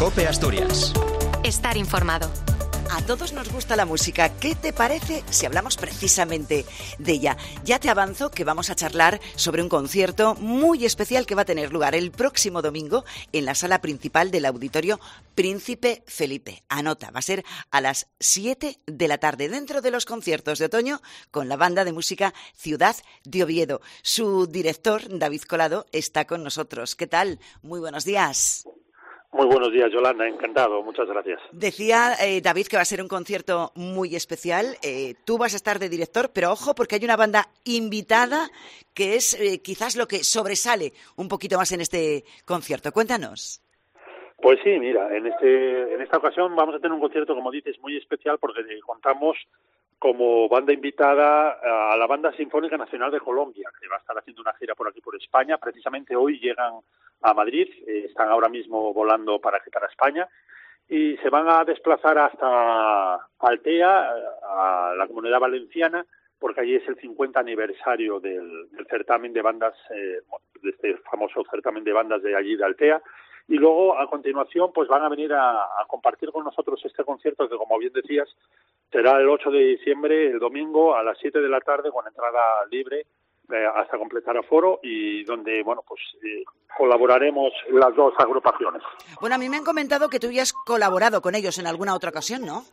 COPE Asturias. Estar informado. A todos nos gusta la música. ¿Qué te parece si hablamos precisamente de ella? Ya te avanzo que vamos a charlar sobre un concierto muy especial que va a tener lugar el próximo domingo en la sala principal del Auditorio Príncipe Felipe. Anota, va a ser a las 7 de la tarde, dentro de los conciertos de otoño con la banda de música Ciudad de Oviedo. Su director, David Colado, está con nosotros. ¿Qué tal? Muy buenos días. Muy buenos días, Yolanda, encantado, muchas gracias. Decía David que va a ser un concierto muy especial, tú vas a estar de director, pero ojo porque hay una banda invitada que es quizás lo que sobresale un poquito más en este concierto. Cuéntanos. Pues sí, mira, en esta ocasión vamos a tener un concierto, como dices, muy especial porque contamos como banda invitada a la Banda Sinfónica Nacional de Colombia, que va a estar haciendo una gira por aquí, por España. Precisamente hoy llegan a Madrid, están ahora mismo volando para España, y se van a desplazar hasta Altea, a la Comunidad Valenciana, porque allí es el 50 aniversario del certamen de bandas, de este famoso certamen de bandas de allí de Altea. Y luego, a continuación, pues van a venir a compartir con nosotros este concierto que, como bien decías, será el 8 de diciembre, el domingo, a las 7 de la tarde, con entrada libre hasta completar aforo, y donde, bueno, pues colaboraremos las dos agrupaciones. Bueno, a mí me han comentado que tú ya has colaborado con ellos en alguna otra ocasión, ¿no?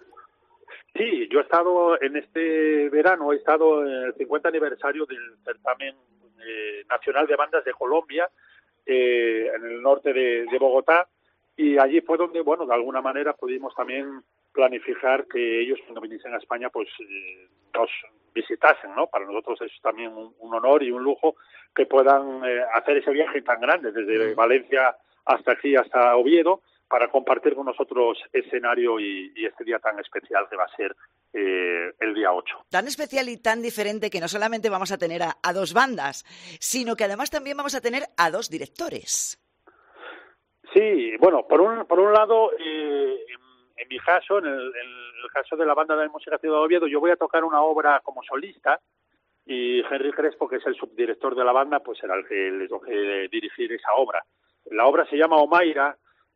Sí, yo he estado en este verano, he estado en el 50 aniversario del certamen nacional de bandas de Colombia, en el norte de Bogotá, y allí fue donde, bueno, de alguna manera pudimos también planificar que ellos, cuando viniesen a España, pues nos visitasen, ¿no? Para nosotros es también un honor y un lujo que puedan hacer ese viaje tan grande desde Valencia hasta aquí, hasta Oviedo, para compartir con nosotros escenario y este día tan especial que va a ser el día 8. Tan especial y tan diferente que no solamente vamos a tener a dos bandas, sino que además también vamos a tener a dos directores. Sí, bueno, por un lado, en mi caso, en el caso de la banda de música Ciudad de Oviedo, yo voy a tocar una obra como solista, y Henry Crespo, que es el subdirector de la banda, pues será el que le toque dirigir esa obra. La obra se llama Omaira.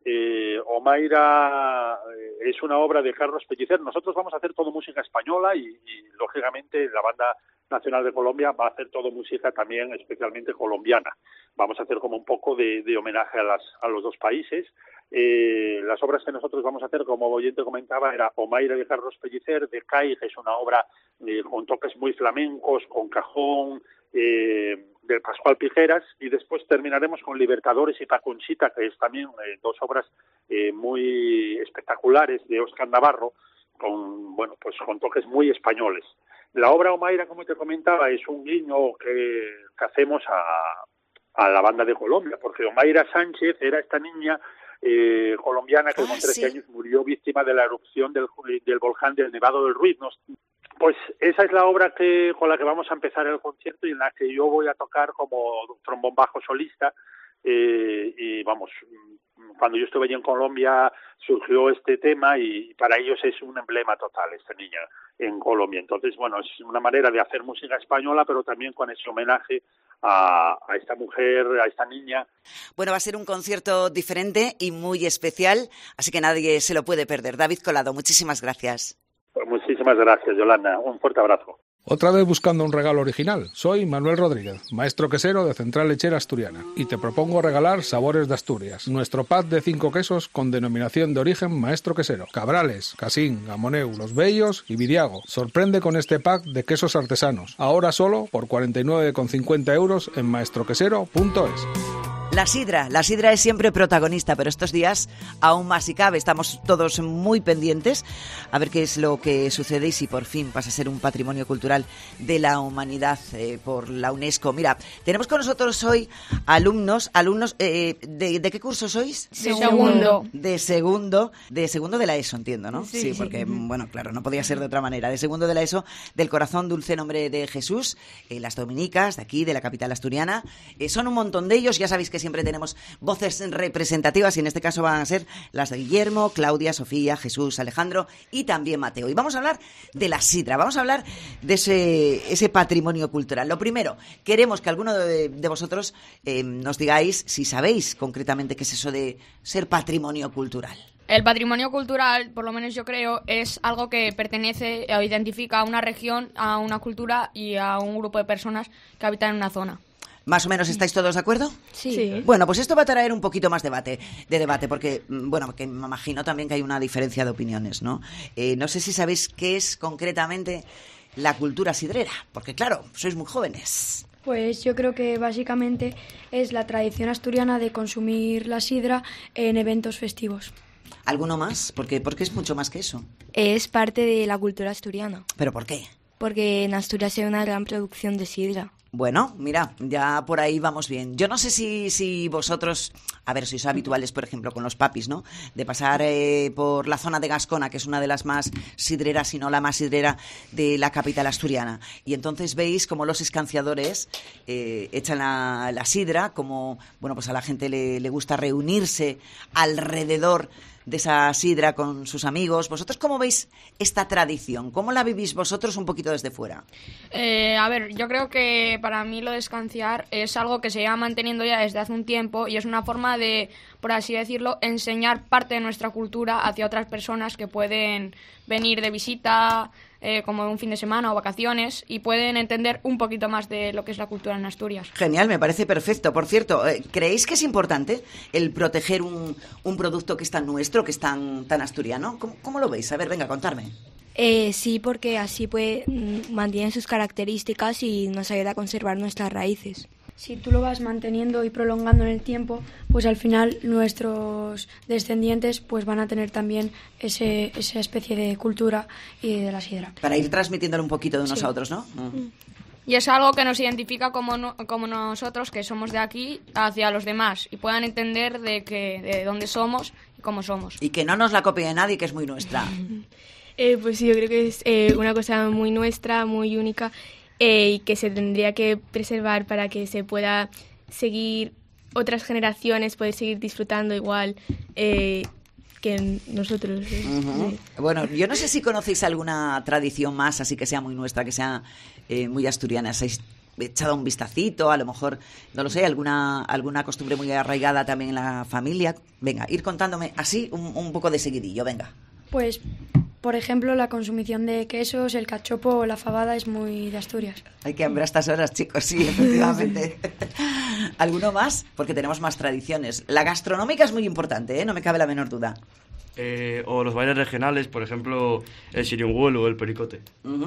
Omaira es una obra de Carlos Pellicer. Nosotros vamos a hacer todo música española y lógicamente la Banda Nacional de Colombia va a hacer todo música también especialmente colombiana. Vamos a hacer como un poco de homenaje a los dos países. Las obras que nosotros vamos a hacer, como oyente comentaba, era Omaira de Carlos Pellicer, de CAI, que es una obra con toques muy flamencos, con cajón, de Pascual Pijeras, y después terminaremos con Libertadores y Paconchita, que es también dos obras muy espectaculares de Óscar Navarro, con toques muy españoles. La obra Omaira, como te comentaba, es un guiño que hacemos a la banda de Colombia, porque Omaira Sánchez era esta niña colombiana que con 13 años murió víctima de la erupción del volcán del Nevado del Ruiz. Pues esa es la obra con la que vamos a empezar el concierto y en la que yo voy a tocar como trombón bajo solista. Y vamos, cuando yo estuve allí en Colombia surgió este tema y para ellos es un emblema total esta niña en Colombia. Entonces, bueno, es una manera de hacer música española, pero también con ese homenaje a esta mujer, a esta niña. Bueno, va a ser un concierto diferente y muy especial, así que nadie se lo puede perder. David Colado, muchísimas gracias. Pues muchísimas gracias, Yolanda. Un fuerte abrazo. Otra vez buscando un regalo original. Soy Manuel Rodríguez, maestro quesero de Central Lechera Asturiana, y te propongo regalar Sabores de Asturias, nuestro pack de 5 quesos con denominación de origen maestro quesero: Cabrales, Casín, Gamoneu, Los Bellos y Viriago. Sorprende con este pack de quesos artesanos, ahora solo por 49,50 € en maestroquesero.es. La sidra es siempre protagonista, pero estos días aún más si cabe. Estamos todos muy pendientes a ver qué es lo que sucede y si por fin pasa a ser un patrimonio cultural de la humanidad por la UNESCO. Mira, tenemos con nosotros hoy alumnos, ¿de qué curso sois? De segundo de la ESO, entiendo, ¿no? Sí, porque, bueno, claro, no podía ser de otra manera. De segundo de la ESO, del Corazón Dulce Nombre de Jesús, las dominicas de aquí, de la capital asturiana. Son un montón de ellos, ya sabéis que siempre tenemos voces representativas y en este caso van a ser las de Guillermo, Claudia, Sofía, Jesús, Alejandro y también Mateo. Y vamos a hablar de la sidra, vamos a hablar de ese patrimonio cultural. Lo primero, queremos que alguno de vosotros nos digáis si sabéis concretamente qué es eso de ser patrimonio cultural. El patrimonio cultural, por lo menos yo creo, es algo que pertenece o identifica a una región, a una cultura y a un grupo de personas que habitan en una zona. ¿Más o menos estáis todos de acuerdo? Sí. Bueno, pues esto va a traer un poquito más de debate, porque, bueno, que me imagino también que hay una diferencia de opiniones, ¿no? No sé si sabéis qué es concretamente la cultura sidrera, porque claro, sois muy jóvenes. Pues yo creo que básicamente es la tradición asturiana de consumir la sidra en eventos festivos. ¿Alguno más? Porque es mucho más que eso. Es parte de la cultura asturiana. ¿Pero por qué? Porque en Asturias hay una gran producción de sidra. Bueno, mira, ya por ahí vamos bien. Yo no sé si vosotros, a ver, sois habituales, por ejemplo, con los papis, ¿no? De pasar por la zona de Gascona, que es una de las más sidreras, si no la más sidrera de la capital asturiana. Y entonces veis como los escanciadores echan la sidra, como, bueno, pues a la gente le gusta reunirse alrededor de esa sidra con sus amigos. ¿Vosotros cómo veis esta tradición? ¿Cómo la vivís vosotros un poquito desde fuera? A ver, yo creo que para mí lo de escanciar es algo que se lleva manteniendo ya desde hace un tiempo y es una forma de, por así decirlo, enseñar parte de nuestra cultura hacia otras personas que pueden venir de visita, como un fin de semana o vacaciones, y pueden entender un poquito más de lo que es la cultura en Asturias. Genial, me parece perfecto. Por cierto, ¿creéis que es importante el proteger un producto que es tan nuestro, que es tan asturiano? ¿Cómo lo veis? A ver, venga, contadme. Sí, porque así mantienen sus características y nos ayuda a conservar nuestras raíces. Si tú lo vas manteniendo y prolongando en el tiempo, pues al final nuestros descendientes pues van a tener también esa especie de cultura y de la sidra. Para ir transmitiéndolo un poquito de unos a otros, ¿no? Y es algo que nos identifica como nosotros, que somos de aquí, hacia los demás y puedan entender de dónde somos y cómo somos. Y que no nos la copie nadie, que es muy nuestra. Pues sí, yo creo que es una cosa muy nuestra, muy única, y que se tendría que preservar para que se pueda seguir otras generaciones, poder seguir disfrutando igual que nosotros. Bueno, yo no sé si conocéis alguna tradición más, así que sea muy nuestra, que sea muy asturiana. ¿Habéis echado un vistacito? A lo mejor, no lo sé, alguna costumbre muy arraigada también en la familia. Venga, ir contándome así un poco de seguidillo, venga. Pues, por ejemplo, la consumición de quesos, el cachopo o la fabada es muy de Asturias. Hay que hambre a estas horas, chicos, sí, efectivamente. ¿Alguno más? Porque tenemos más tradiciones. La gastronómica es muy importante, no me cabe la menor duda. O los bailes regionales, por ejemplo, el siriunguelo o el pericote.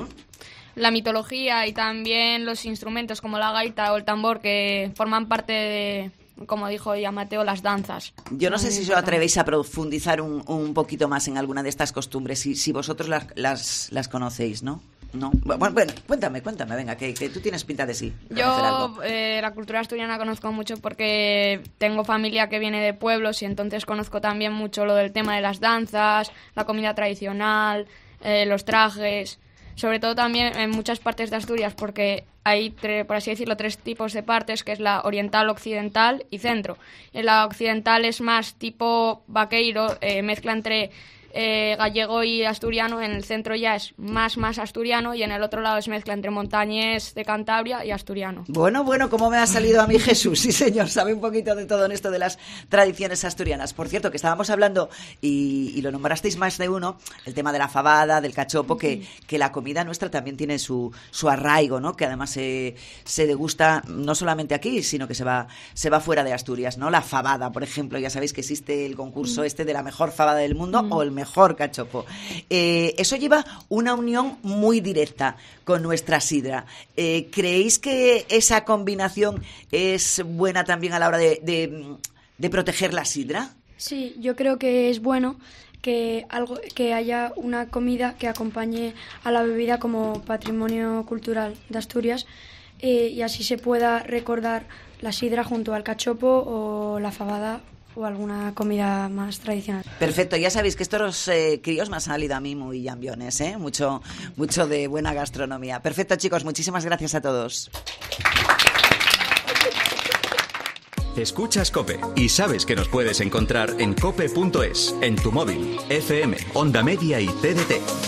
La mitología y también los instrumentos como la gaita o el tambor, que forman parte de, como dijo ya Mateo, las danzas. Yo no sé si os atrevéis a profundizar un poquito más en alguna de estas costumbres, si vosotros las conocéis, ¿no? ¿No? Bueno, cuéntame, venga, que tú tienes pinta de sí. Yo la cultura asturiana conozco mucho porque tengo familia que viene de pueblos y entonces conozco también mucho lo del tema de las danzas, la comida tradicional, los trajes. Sobre todo también en muchas partes de Asturias, porque hay, por así decirlo, 3 tipos de partes, que es la oriental, occidental y centro. En la occidental es más tipo vaqueiro, mezcla entre gallego y asturiano. En el centro ya es más asturiano y en el otro lado es mezcla entre montañés de Cantabria y asturiano. Bueno, ¿cómo me ha salido a mí Jesús? Sí, señor, sabe un poquito de todo en esto de las tradiciones asturianas. Por cierto, que estábamos hablando, y lo nombrasteis más de uno, el tema de la fabada, del cachopo, que la comida nuestra también tiene su arraigo, ¿no? Que además se degusta no solamente aquí, sino que se va fuera de Asturias, ¿no? La fabada, por ejemplo, ya sabéis que existe el concurso de la mejor fabada del mundo o el mejor cachopo. Eso lleva una unión muy directa con nuestra sidra. ¿Creéis que esa combinación es buena también a la hora de proteger la sidra? Sí, yo creo que es bueno que haya una comida que acompañe a la bebida como patrimonio cultural de Asturias, y así se pueda recordar la sidra junto al cachopo o la fabada o alguna comida más tradicional. Perfecto, ya sabéis que estos críos me han salido a mí muy llambiones, mucho de buena gastronomía. Perfecto, chicos, muchísimas gracias a todos. Escuchas COPE y sabes que nos puedes encontrar en cope.es, en tu móvil, FM, Onda Media y TDT.